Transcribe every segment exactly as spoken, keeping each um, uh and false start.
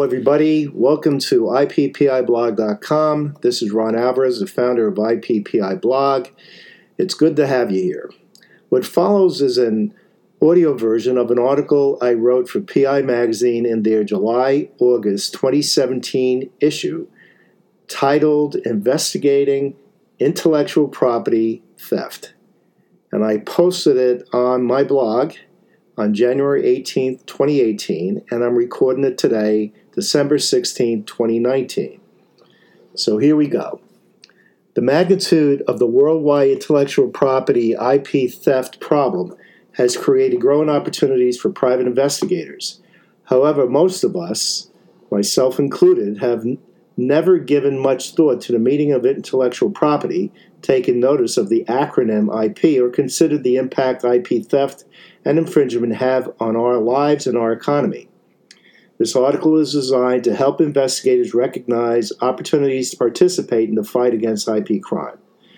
Hello, everybody. Welcome to I P P I blog dot com. This is Ron Alvarez, the founder of I P P I Blog. It's good to have you here. What follows is an audio version of an article I wrote for P I Magazine in their July-August twenty seventeen issue titled Investigating Intellectual Property Theft. And I posted it on my blog on January eighteenth, twenty eighteen, and I'm recording it today, December sixteenth, twenty nineteen. So here we go. The magnitude of the worldwide intellectual property I P theft problem has created growing opportunities for private investigators. However, most of us, myself included, have n- never given much thought to the meaning of intellectual property, taken notice of the acronym I P, or considered the impact I P theft and infringement have on our lives and our economy. This article is designed to help investigators recognize opportunities to participate in the fight against I P crime.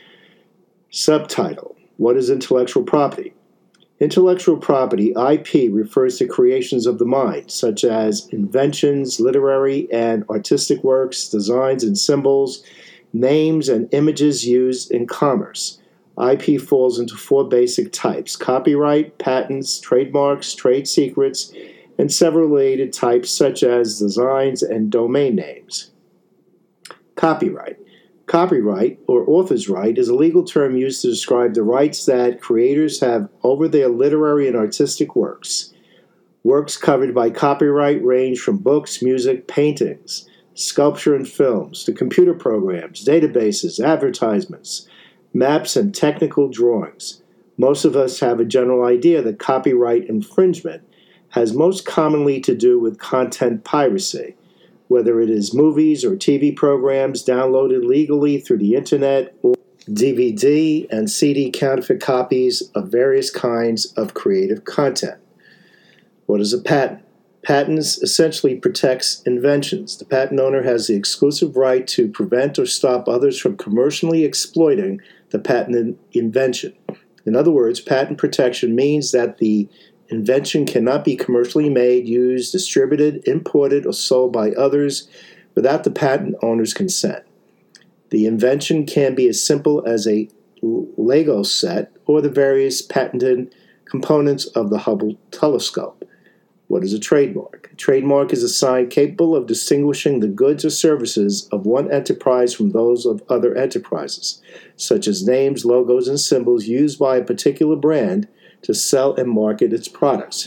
Subtitle: What is intellectual property? Intellectual property, I P, refers to creations of the mind, such as inventions, literary and artistic works, designs and symbols, names and images used in commerce. I P falls into four basic types: copyright, patents, trademarks, trade secrets, and several related types such as designs and domain names. Copyright. Copyright, or author's right, is a legal term used to describe the rights that creators have over their literary and artistic works. Works covered by copyright range from books, music, paintings, sculpture and films, to computer programs, databases, advertisements, maps, and technical drawings. Most of us have a general idea that copyright infringement has most commonly to do with content piracy, whether it is movies or T V programs downloaded legally through the internet, or D V D and C D counterfeit copies of various kinds of creative content. What is a patent? Patents essentially protects inventions. The patent owner has the exclusive right to prevent or stop others from commercially exploiting the patented invention. In other words, patent protection means that the invention cannot be commercially made, used, distributed, imported, or sold by others without the patent owner's consent. The invention can be as simple as a Lego set or the various patented components of the Hubble telescope. What is a trademark? A trademark is a sign capable of distinguishing the goods or services of one enterprise from those of other enterprises, such as names, logos, and symbols used by a particular brand to sell and market its products.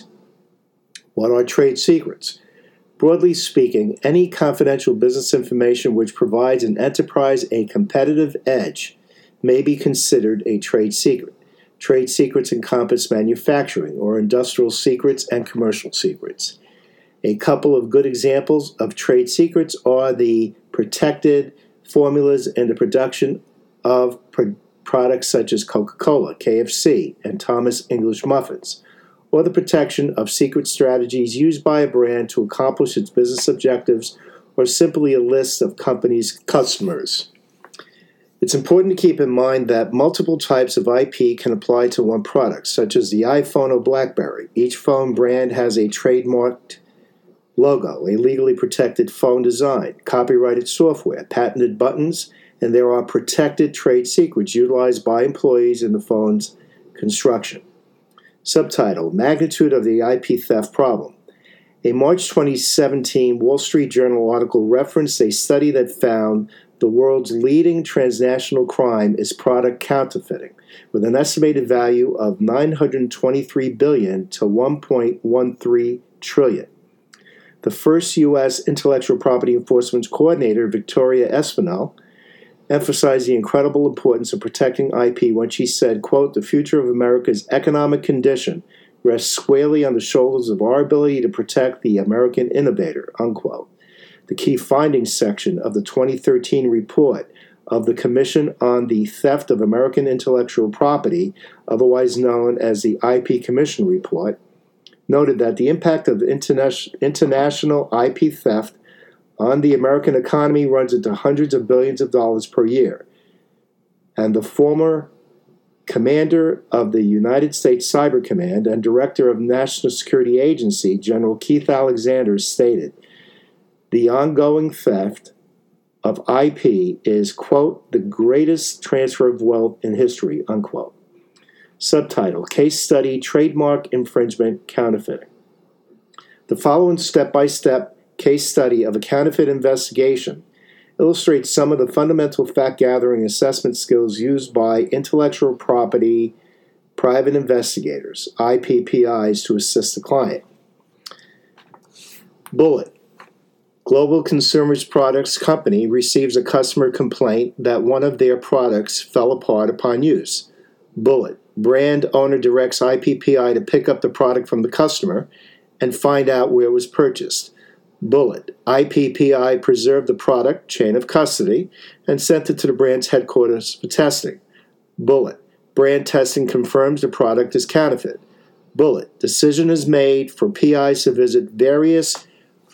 What are trade secrets? Broadly speaking, any confidential business information which provides an enterprise a competitive edge may be considered a trade secret. Trade secrets encompass manufacturing or industrial secrets and commercial secrets. A couple of good examples of trade secrets are the protected formulas in the production of pro- products such as Coca-Cola, K F C, and Thomas English muffins, or the protection of secret strategies used by a brand to accomplish its business objectives, or simply a list of companies' customers. It's important to keep in mind that multiple types of I P can apply to one product, such as the iPhone or BlackBerry. Each phone brand has a trademarked logo, a legally protected phone design, copyrighted software, patented buttons, and there are protected trade secrets utilized by employees in the phone's construction. Subtitle: Magnitude of the I P theft problem. A March twenty seventeen Wall Street Journal article referenced a study that found the world's leading transnational crime is product counterfeiting, with an estimated value of nine hundred twenty-three billion dollars to one point one three trillion dollars. The first U S Intellectual Property Enforcement Coordinator, Victoria Espinel, emphasized the incredible importance of protecting I P when she said, quote, "The future of America's economic condition rests squarely on the shoulders of our ability to protect the American innovator," unquote. The key findings section of the twenty thirteen report of the Commission on the Theft of American Intellectual Property, otherwise known as the I P Commission Report, noted that the impact of interna- international I P theft on the American economy runs into hundreds of billions of dollars per year. And the former commander of the United States Cyber Command and director of the National Security Agency, General Keith Alexander, stated, The ongoing theft of I P is, quote, the greatest transfer of wealth in history, unquote. Subtitle, Case Study, Trademark Infringement, Counterfeiting. The following step-by-step case study of a counterfeit investigation illustrates some of the fundamental fact-gathering assessment skills used by intellectual property private investigators, I P P Is, to assist the client. Bullet. Global Consumer Products Company receives a customer complaint that one of their products fell apart upon use. Bullet. Brand owner directs I P P I to pick up the product from the customer and find out where it was purchased. Bullet. I P P I preserved the product, chain of custody, and sent it to the brand's headquarters for testing. Bullet. Brand testing confirms the product is counterfeit. Bullet. Decision is made for P Is to visit various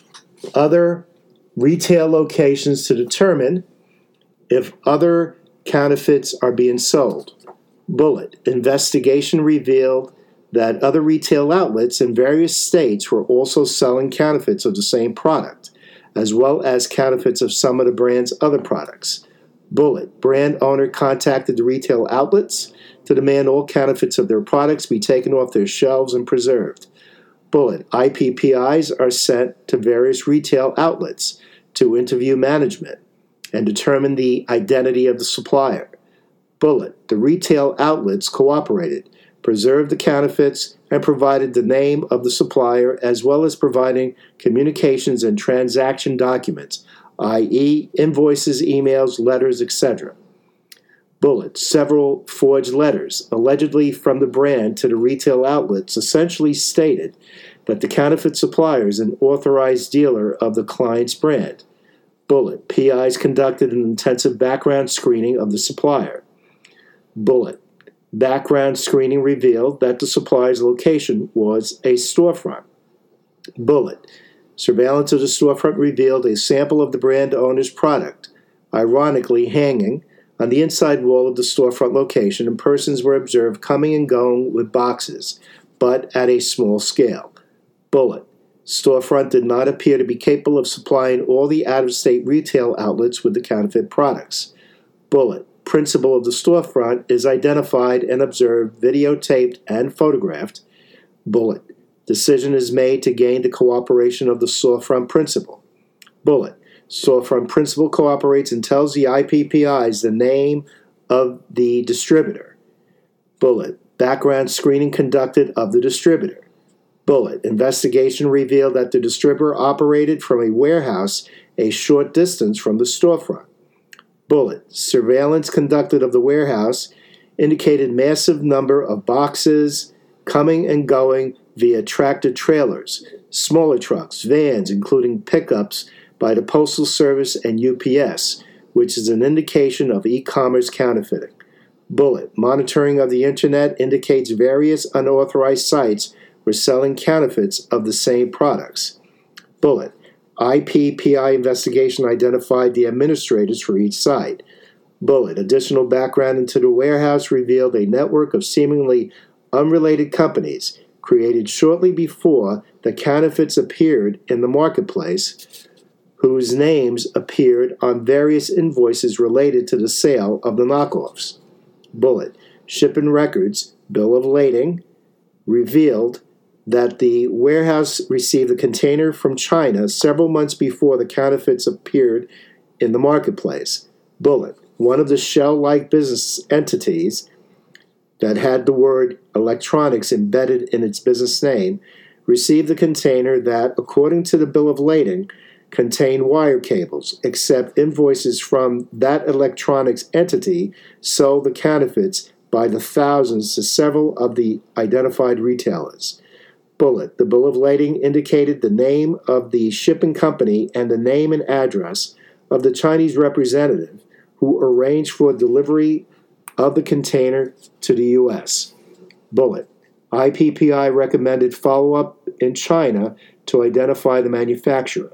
other retail locations to determine if other counterfeits are being sold. Bullet. Investigation revealed that other retail outlets in various states were also selling counterfeits of the same product, as well as counterfeits of some of the brand's other products. Bullet. Brand owner contacted the retail outlets to demand all counterfeits of their products be taken off their shelves and preserved. Bullet. I P P Is are sent to various retail outlets to interview management and determine the identity of the supplier. Bullet. The retail outlets cooperated, preserved the counterfeits, and provided the name of the supplier as well as providing communications and transaction documents, that is invoices, emails, letters, et cetera. Bullet. Several forged letters, allegedly from the brand to the retail outlets, essentially stated that the counterfeit supplier is an authorized dealer of the client's brand. Bullet. P Is conducted an intensive background screening of the supplier. Bullet. Background screening revealed that the supplier's location was a storefront. Bullet. Surveillance of the storefront revealed a sample of the brand owner's product, ironically hanging on the inside wall of the storefront location, and persons were observed coming and going with boxes, but at a small scale. Bullet. Storefront did not appear to be capable of supplying all the out-of-state retail outlets with the counterfeit products. Bullet. Principal of the storefront is identified and observed, videotaped, and photographed. Bullet. Decision is made to gain the cooperation of the storefront principal. Bullet. Storefront principal cooperates and tells the I P P Is the name of the distributor. Bullet. Background screening conducted of the distributor. Bullet. Investigation revealed that the distributor operated from a warehouse a short distance from the storefront. Bullet. Surveillance conducted of the warehouse indicated massive number of boxes coming and going via tractor trailers, smaller trucks, vans, including pickups by the Postal Service and U P S, which is an indication of e-commerce counterfeiting. Bullet. Monitoring of the Internet indicates various unauthorized sites were selling counterfeits of the same products. Bullet. I P P I investigation identified the administrators for each site. Bullet. Additional background into the warehouse revealed a network of seemingly unrelated companies created shortly before the counterfeits appeared in the marketplace, whose names appeared on various invoices related to the sale of the knockoffs. Bullet. Shipping records, bill of lading, revealed that the warehouse received a container from China several months before the counterfeits appeared in the marketplace. Bullet. One of the shell-like business entities that had the word electronics embedded in its business name received the container that, according to the bill of lading, contained wire cables, except invoices from that electronics entity sold the counterfeits by the thousands to several of the identified retailers. Bullet. The bill of lading indicated the name of the shipping company and the name and address of the Chinese representative who arranged for delivery of the container to the U S. Bullet. I P P I recommended follow-up in China to identify the manufacturer.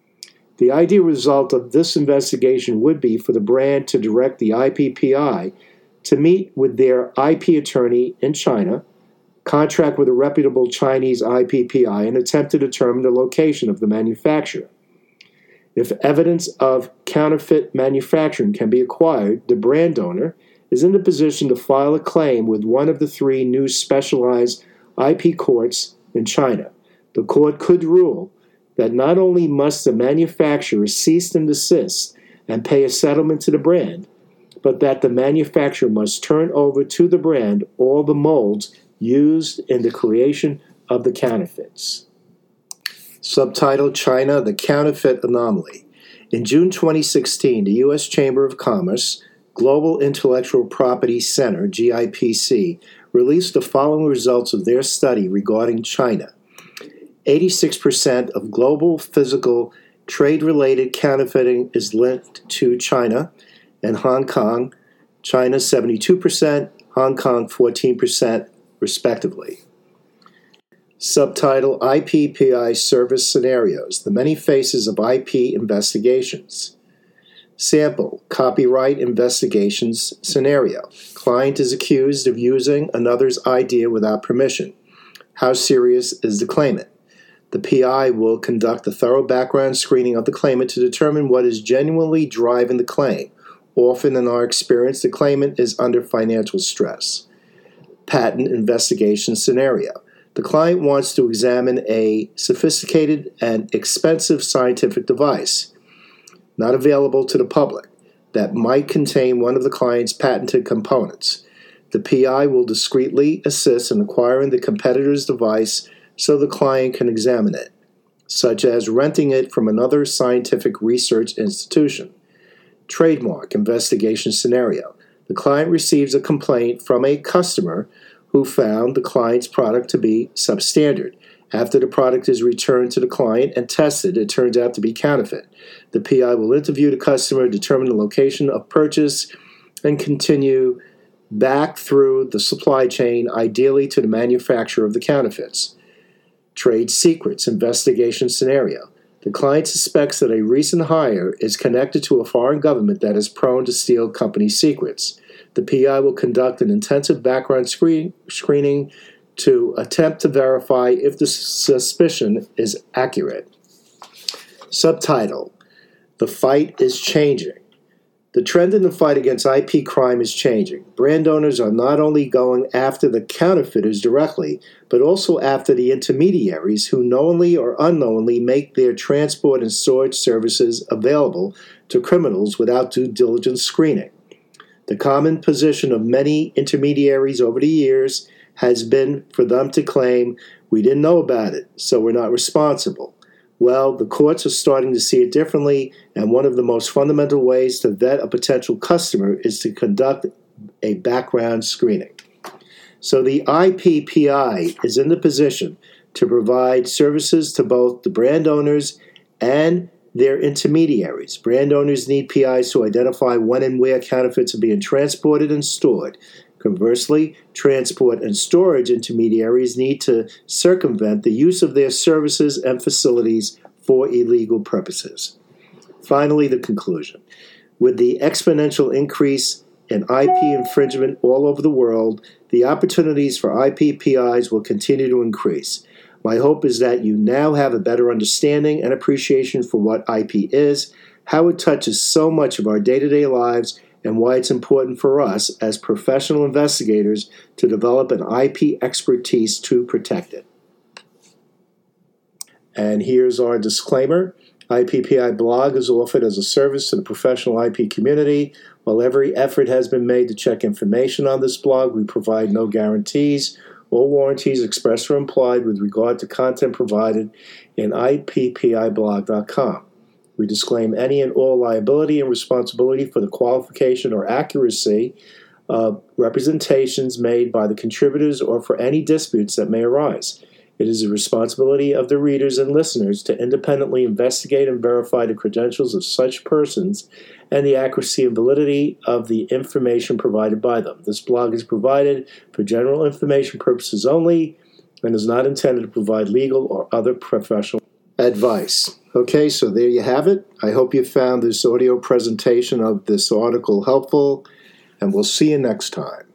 The ideal result of this investigation would be for the brand to direct the I P P I to meet with their I P attorney in China, contract with a reputable Chinese I P P I, and attempt to determine the location of the manufacturer. If evidence of counterfeit manufacturing can be acquired, the brand owner is in the position to file a claim with one of the three new specialized I P courts in China. The court could rule that not only must the manufacturer cease and desist and pay a settlement to the brand, but that the manufacturer must turn over to the brand all the molds used in the creation of the counterfeits. Subtitle: China, the Counterfeit Anomaly. In June twenty sixteen, the U S Chamber of Commerce Global Intellectual Property Center, G I P C, released the following results of their study regarding China. eighty-six percent of global physical trade-related counterfeiting is linked to China and Hong Kong, China seventy-two percent, Hong Kong fourteen percent, respectively. Subtitle: I P P I Service Scenarios, the Many Faces of I P Investigations. Sample: Copyright Investigations Scenario. Client is accused of using another's idea without permission. How serious is the claimant? The P I will conduct a thorough background screening of the claimant to determine what is genuinely driving the claim. Often, in our experience, the claimant is under financial stress. Patent Investigation Scenario. The client wants to examine a sophisticated and expensive scientific device, not available to the public, that might contain one of the client's patented components. The P I will discreetly assist in acquiring the competitor's device so the client can examine it, such as renting it from another scientific research institution. Trademark Investigation Scenario. The client receives a complaint from a customer who found the client's product to be substandard. After the product is returned to the client and tested, it turns out to be counterfeit. The P I will interview the customer, determine the location of purchase, and continue back through the supply chain, ideally to the manufacturer of the counterfeits. Trade Secrets Investigation Scenario. The client suspects that a recent hire is connected to a foreign government that is prone to steal company secrets. The P I will conduct an intensive background screen, screening to attempt to verify if the suspicion is accurate. Subtitle: The Fight is Changing. The trend in the fight against I P crime is changing. Brand owners are not only going after the counterfeiters directly, but also after the intermediaries who knowingly or unknowingly make their transport and storage services available to criminals without due diligence screening. The common position of many intermediaries over the years has been for them to claim, "We didn't know about it, so we're not responsible." Well, the courts are starting to see it differently, and one of the most fundamental ways to vet a potential customer is to conduct a background screening. So the I P P I is in the position to provide services to both the brand owners and their intermediaries. Brand owners need P Is to identify when and where counterfeits are being transported and stored. Conversely, transport and storage intermediaries need to circumvent the use of their services and facilities for illegal purposes. Finally, the conclusion. With the exponential increase in I P infringement all over the world, the opportunities for I P P Is will continue to increase. My hope is that you now have a better understanding and appreciation for what I P is, how it touches so much of our day-to-day lives, and why it's important for us as professional investigators to develop an I P expertise to protect it. And here's our disclaimer. I P P I blog is offered as a service to the professional I P community. While every effort has been made to check information on this blog, we provide no guarantees or warranties expressed or implied with regard to content provided in I P P I blog dot com. We disclaim any and all liability and responsibility for the qualification or accuracy of representations made by the contributors or for any disputes that may arise. It is the responsibility of the readers and listeners to independently investigate and verify the credentials of such persons and the accuracy and validity of the information provided by them. This blog is provided for general information purposes only and is not intended to provide legal or other professional advice. Okay, so there you have it. I hope you found this audio presentation of this article helpful, and we'll see you next time.